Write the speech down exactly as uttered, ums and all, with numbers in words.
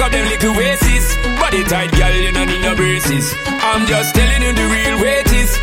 up them little waist. Body tight, girl, you don't need no braces. I'm just telling you the real way it is.